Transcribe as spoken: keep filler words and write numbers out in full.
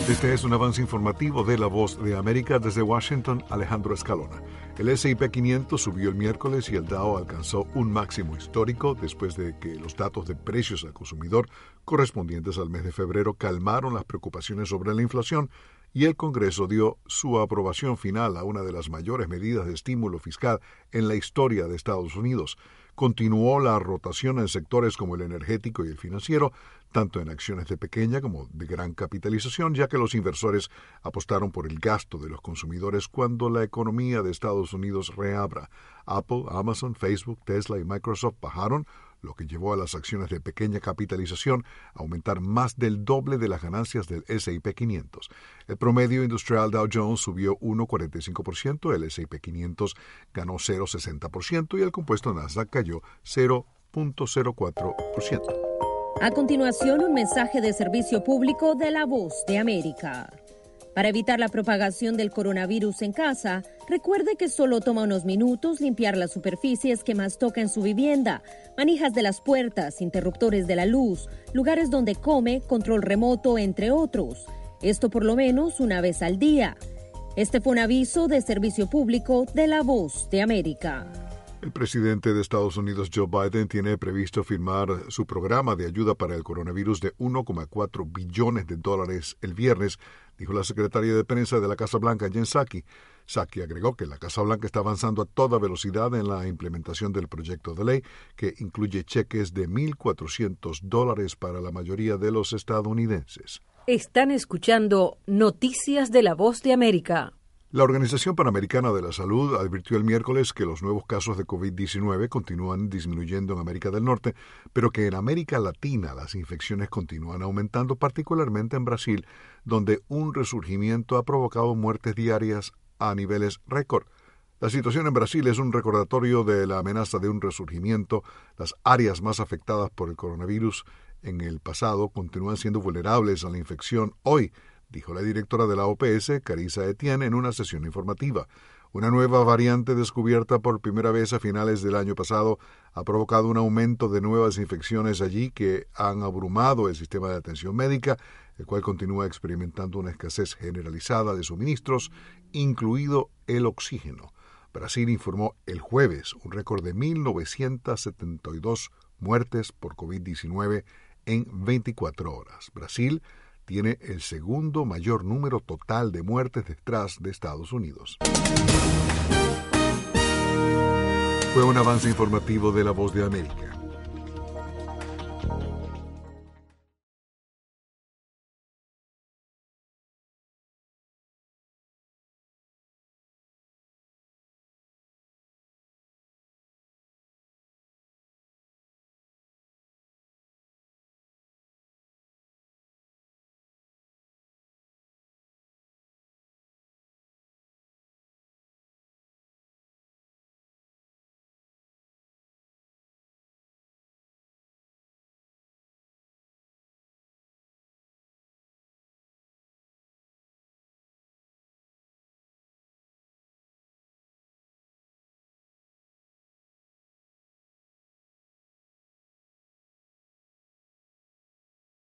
Este es un avance informativo de La Voz de América. Desde Washington, Alejandro Escalona. El ese y pe quinientos subió el miércoles y el Dow alcanzó un máximo histórico después de que los datos de precios al consumidor correspondientes al mes de febrero calmaron las preocupaciones sobre la inflación y el Congreso dio su aprobación final a una de las mayores medidas de estímulo fiscal en la historia de Estados Unidos. Continuó la rotación en sectores como el energético y el financiero, tanto en acciones de pequeña como de gran capitalización, ya que los inversores apostaron por el gasto de los consumidores cuando la economía de Estados Unidos reabra. Apple, Amazon, Facebook, Tesla y Microsoft bajaron, lo que llevó a las acciones de pequeña capitalización a aumentar más del doble de las ganancias del ese y pe quinientos. El promedio industrial Dow Jones subió uno coma cuarenta y cinco por ciento, el ese y pe quinientos ganó cero coma sesenta por ciento y el compuesto Nasdaq cayó cero coma cero cuatro por ciento. A continuación, un mensaje de servicio público de La Voz de América. Para evitar la propagación del coronavirus en casa, recuerde que solo toma unos minutos limpiar las superficies que más toca en su vivienda, manijas de las puertas, interruptores de la luz, lugares donde come, control remoto, entre otros. Esto por lo menos una vez al día. Este fue un aviso de servicio público de La Voz de América. El presidente de Estados Unidos, Joe Biden, tiene previsto firmar su programa de ayuda para el coronavirus de uno coma cuatro billones de dólares el viernes, dijo la secretaria de prensa de la Casa Blanca, Jen Psaki. Psaki agregó que la Casa Blanca está avanzando a toda velocidad en la implementación del proyecto de ley, que incluye cheques de mil cuatrocientos dólares para la mayoría de los estadounidenses. Están escuchando Noticias de La Voz de América. La Organización Panamericana de la Salud advirtió el miércoles que los nuevos casos de covid diecinueve continúan disminuyendo en América del Norte, pero que en América Latina las infecciones continúan aumentando, particularmente en Brasil, donde un resurgimiento ha provocado muertes diarias a niveles récord. La situación en Brasil es un recordatorio de la amenaza de un resurgimiento. Las áreas más afectadas por el coronavirus en el pasado continúan siendo vulnerables a la infección hoy, dijo la directora de la O P S, Carissa Etienne, en una sesión informativa. Una nueva variante descubierta por primera vez a finales del año pasado ha provocado un aumento de nuevas infecciones allí que han abrumado el sistema de atención médica, el cual continúa experimentando una escasez generalizada de suministros, incluido el oxígeno. Brasil informó el jueves un récord de mil novecientas setenta y dos muertes por covid diecinueve en veinticuatro horas. Brasil tiene el segundo mayor número total de muertes detrás de Estados Unidos. Fue un avance informativo de La Voz de América.